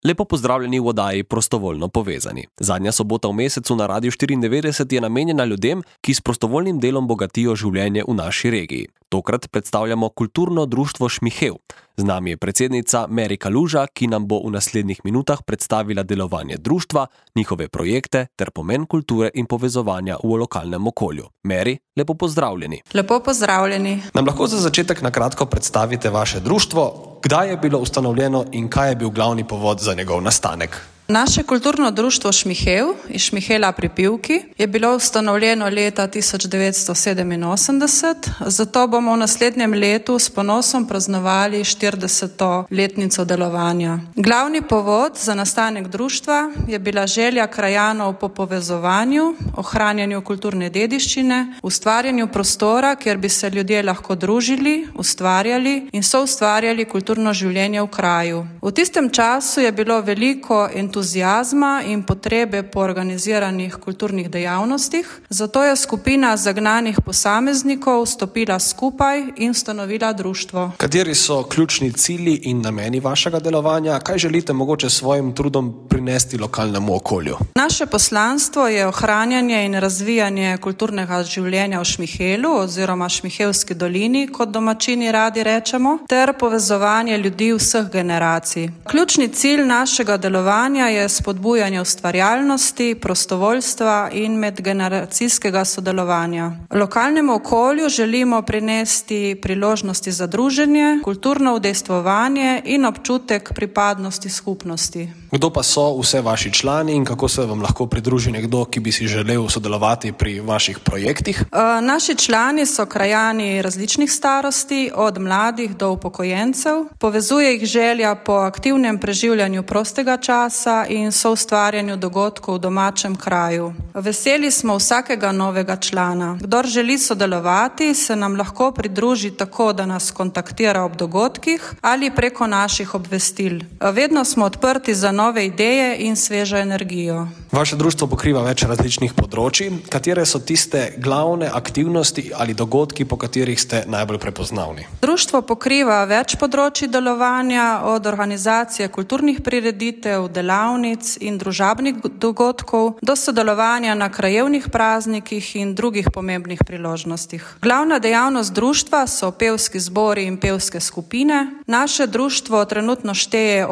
Lepo pozdravljeni v oddaji Prostovoljno povezani. Zadnja sobota v mesecu na Radiu 94 je namenjena ljudem, ki s prostovoljnim delom bogatijo življenje v naši regiji. Tokrat predstavljamo kulturno društvo Šmihev. Z nami je predsednica Meri Kaluža, ki nam bo v naslednjih minutah predstavila delovanje društva, njihove projekte ter pomen kulture in povezovanja v lokalnem okolju. Meri, lepo pozdravljeni. Lepo pozdravljeni. Nam lahko za začetek na kratko predstavite vaše društvo, kdaj je bilo ustanovljeno in kaj je bil glavni povod za njegov nastanek? Naše kulturno društvo Šmihev iz Šmihela pri Pivki je bilo ustanovljeno leta 1987, zato bomo v naslednjem letu s ponosom praznovali 40. letnico delovanja. Glavni povod za nastanek društva je bila želja krajanov po povezovanju, ohranjanju kulturne dediščine, ustvarjanju prostora, kjer bi se ljudje lahko družili, ustvarjali in soustvarjali kulturno življenje v kraju. V tistem času je bilo veliko entuzijazma in potrebe po organiziranih kulturnih dejavnostih, zato je skupina zagnanih posameznikov stopila skupaj in ustanovila društvo. Kateri so ključni cilji in nameni vašega delovanja? Kaj želite mogoče s svojim trudom prinesti lokalnemu okolju? Naše poslanstvo je ohranjanje in razvijanje kulturnega življenja v Šmihelu oziroma Šmihevski dolini, kot domačini radi rečemo, ter povezovanje ljudi vseh generacij. Ključni cilj našega delovanja je spodbujanje ustvarjalnosti, prostovoljstva in medgeneracijskega sodelovanja. Lokalnemu okolju želimo prinesti priložnosti za druženje, kulturno udejstvovanje in občutek pripadnosti skupnosti. Kdo pa so vse vaši člani in kako se vam lahko pridruži nekdo, ki bi si želel sodelovati pri vaših projektih? Naši člani so krajani različnih starosti, od mladih do upokojencev. Povezuje jih želja po aktivnem preživljanju prostega časa in soustvarjanju dogodkov v domačem kraju. Veseli smo vsakega novega člana. Kdor želi sodelovati, se nam lahko pridruži tako, da nas kontaktira ob dogodkih ali preko naših obvestil. Vedno smo odprti za nove ideje in svežo energijo. Vaše društvo pokriva več različnih področij. Katere so tiste glavne aktivnosti ali dogodki, po katerih ste najbolj prepoznavni? Društvo pokriva več področij delovanja, od organizacije kulturnih prireditev, delavnic in družabnih dogodkov do sodelovanja na krajevnih praznikih in drugih pomembnih priložnostih. Glavna dejavnost društva so pevski zbori in pevske skupine. Naše društvo trenutno šteje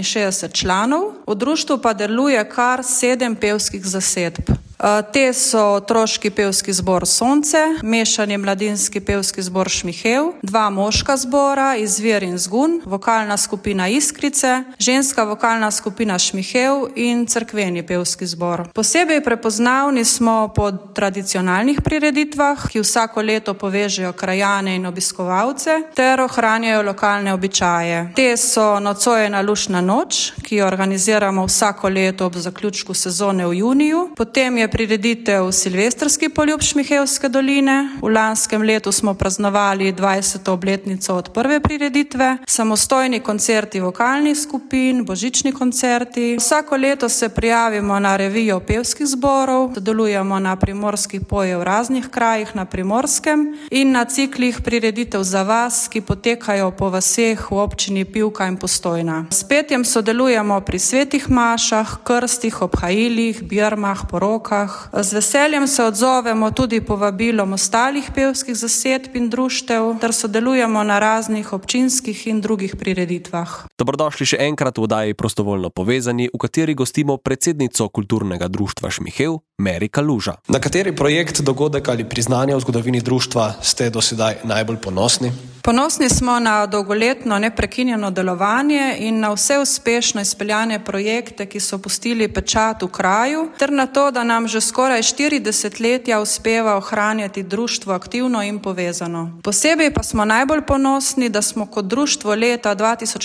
68 članov, v društvu pa deluje kar 7 pevskih zasedb. Te so otroški pevski zbor Sonce, mešani mladinski pevski zbor Šmihev, 2 moška zbora Izvir in Zgun, vokalna skupina Iskrice, ženska vokalna skupina Šmihev in cerkveni pevski zbor. Posebej prepoznavni smo po tradicionalnih prireditvah, ki vsako leto povežejo krajane in obiskovalce ter ohranjajo lokalne običaje. Te so Nocojena luštna noč, ki jo organiziramo vsako leto ob zaključku sezone v juniju, potem je prireditev Silvestrski poljub Šmihevske doline. V lanskem letu smo praznovali 20. obletnico od prve prireditve, samostojni koncerti vokalnih skupin, božični koncerti. Vsako leto se prijavimo na revijo pevskih zborov, sodelujemo na primorskih pojev v raznih krajih na Primorskem in na ciklih prireditev za vas, ki potekajo po vaseh v občini Pivka in Postojna. S petjem sodelujemo pri svetih mašah, krstih, obhajilih, birmah, porokah. Z veseljem se odzovemo tudi povabilom ostalih pevskih zasedb in društev ter sodelujemo na raznih občinskih in drugih prireditvah. Dobrodošli še enkrat v oddaji Prostovoljno povezani, v kateri gostimo predsednico kulturnega društva Šmihev, Meri Kaluža. Na kateri projekt, dogodek ali priznanje v zgodovini društva ste do sedaj najbolj ponosni? Ponosni smo na dolgoletno neprekinjeno delovanje in na vse uspešno izpeljane projekte, ki so pustili pečat v kraju, ter na to, da nam že skoraj 40 letja uspeva ohranjati društvo aktivno in povezano. Posebej pa smo najbolj ponosni, da smo kot društvo leta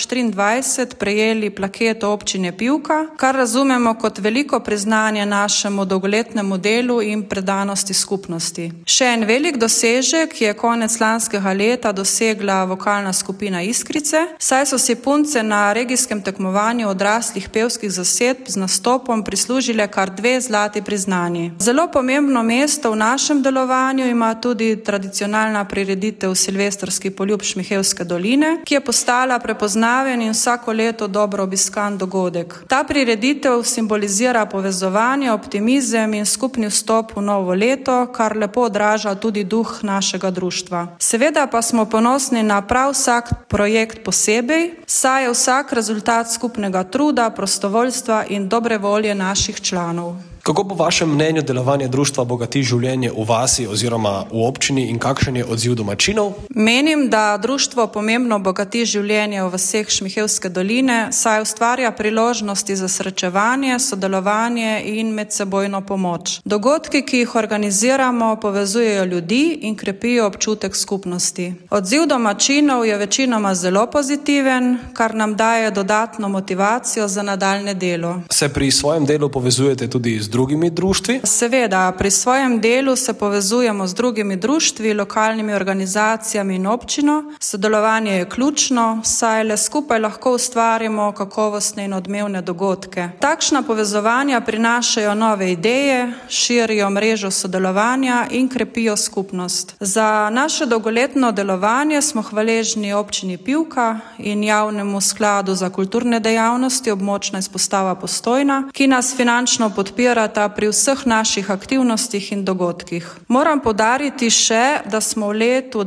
2023 prejeli plaketo občine Pivka, kar razumemo kot veliko priznanje našemu dolgoletnemu dolgoletnemu delu in predanosti skupnosti. Še en velik dosežek je konec lanskega leta dosegla vokalna skupina Iskrice, saj so si punce na regijskem tekmovanju odraslih pevskih zasedb z nastopom prislužile kar 2 zlati priznanji. Zelo pomembno mesto v našem delovanju ima tudi tradicionalna prireditev Silvestrski poljub Šmihelske doline, ki je postala prepoznaven in vsako leto dobro obiskan dogodek. Ta prireditev simbolizira povezovanje, optimizem in skupni vstop v novo leto, kar lepo odraža tudi duh našega društva. Seveda pa smo ponosni na prav vsak projekt posebej, saj je vsak rezultat skupnega truda, prostovoljstva in dobre volje naših članov. Kako po vašem mnenju delovanje društva bogati življenje v vasi oziroma v občini in kakšen je odziv domačinov? Menim, da društvo pomembno bogati življenje v vaseh Šmihelske doline, saj ustvarja priložnosti za srečevanje, sodelovanje in medsebojno pomoč. Dogodki, ki jih organiziramo, povezujejo ljudi in krepijo občutek skupnosti. Odziv domačinov je večinoma zelo pozitiven, kar nam daje dodatno motivacijo za nadaljnje delo. Se pri svojem delu povezujete tudi z drugimi društvi? Seveda, pri svojem delu se povezujemo z drugimi društvi, lokalnimi organizacijami in občino. Sodelovanje je ključno, saj le skupaj lahko ustvarimo kakovostne in odmevne dogodke. Takšna povezovanja prinašajo nove ideje, širijo mrežo sodelovanja in krepijo skupnost. Za naše dolgoletno delovanje smo hvaležni občini Pivka in Javnemu skladu za kulturne dejavnosti Območna izpostava Postojna, ki nas finančno podpira pri vseh naših aktivnostih in dogodkih. Moram poudariti še, da smo v letu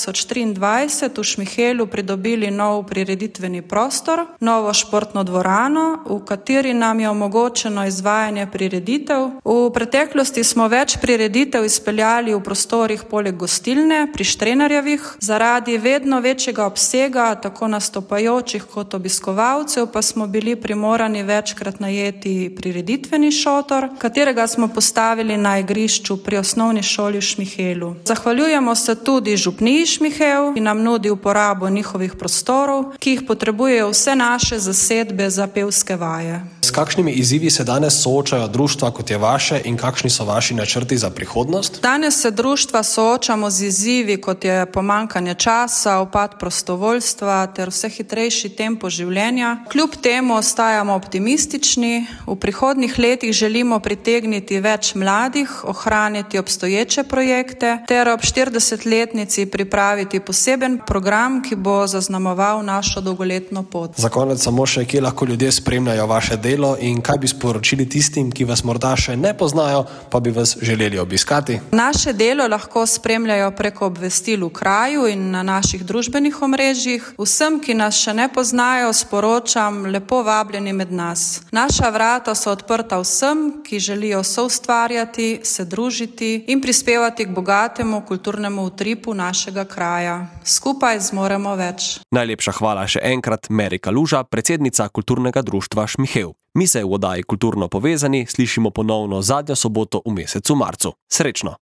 2023 v Šmihelu pridobili nov prireditveni prostor, novo športno dvorano, v kateri nam je omogočeno izvajanje prireditev. V preteklosti smo več prireditev izpeljali v prostorih poleg gostilne pri Štrenarjevih. Zaradi vedno večjega obsega, tako nastopajočih kot obiskovalcev, pa smo bili primorani večkrat najeti prireditveni šotor, katerega smo postavili na igrišču pri osnovni šoli v Šmihelu. Zahvaljujemo se tudi župniji Šmihel, ki nam nudi uporabo njihovih prostorov, ki jih potrebujejo vse naše zasedbe za pevske vaje. S kakšnimi izzivi se danes soočajo društva kot je vaše in kakšni so vaši načrti za prihodnost? Danes se društva soočamo z izzivi, kot je pomanjkanje časa, upad prostovoljstva ter vse hitrejši tempo življenja. Kljub temu ostajamo optimistični. V prihodnjih letih želimo pritegniti več mladih, ohraniti obstoječe projekte ter ob 40-letnici pripraviti poseben program, ki bo zaznamoval našo dolgoletno pot. Za konec samo še, kje lahko ljudje spremljajo vaše delo in kaj bi sporočili tistim, ki vas morda še ne poznajo, pa bi vas želeli obiskati? Naše delo lahko spremljajo preko obvestil v kraju in na naših družbenih omrežjih. Vsem, ki nas še ne poznajo, sporočam, lepo vabljeni med nas. Naša vrata so odprta vsem, ki želijo soustvarjati, se družiti in prispevati k bogatemu kulturnemu utripu našega kraja. Skupaj zmoremo več. Najlepša hvala še enkrat Meri Kaluža, predsednica Kulturnega društva Šmihel. Mi se v oddaji Kulturno povezani slišimo ponovno zadnjo soboto v mesecu marcu. Srečno!